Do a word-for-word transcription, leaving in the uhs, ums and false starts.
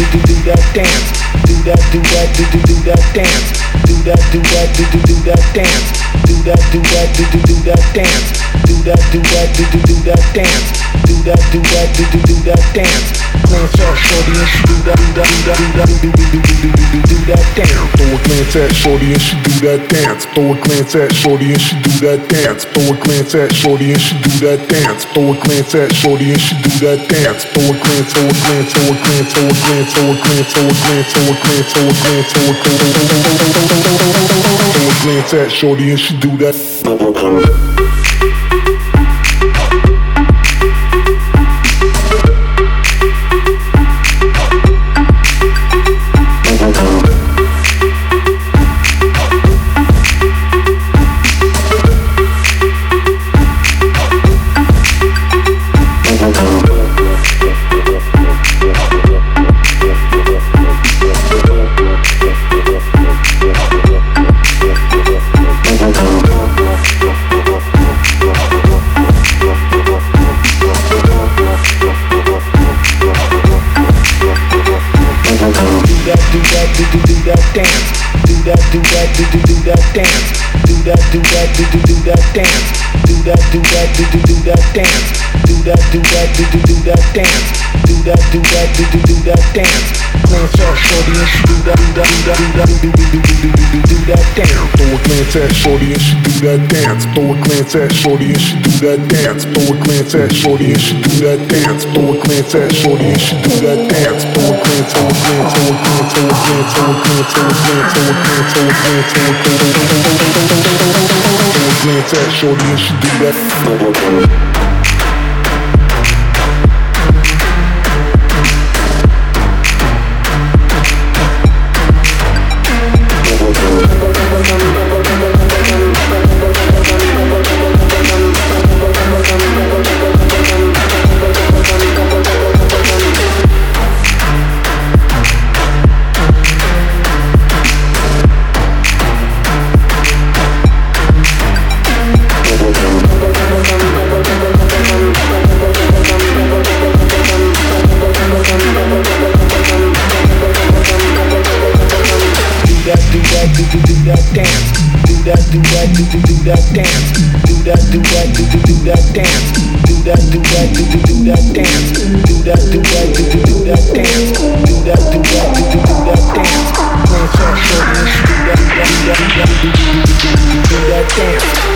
do do do that dance. Do that, do that, do do do that dance. Do that, do that, do do do that dance. Do that, do that, do do do that dance. Do that, do that, do do do that dance. Do that, do that, do do do that dance. Glance at shorty and she do that, do that, do that, do that, do do do do do do that dance. Throw a glance at shorty and she do that dance. Throw a glance at shorty and she do that dance. Throw a glance at shorty and she do that dance. Throw a glance at shorty and she do that dance. Throw a glance, throw a glance, throw a glance, throw a glance, throw a glance, throw a glance, throw a glance, throw a glance, throw a glance, throw a glance at shorty and she do that. At shorty and she do that dance. Throw a glance at shorty and she do that dance. Throw a glance at shorty and she do that dance. Throw a glance at shorty and she do that dance. Throw a glance, throw a glance, throw a glance, throw a glance, throw a glance, throw a glance, throw a glance, throw a glance, throw a glance, throw a glance at shorty and she do that. Dance.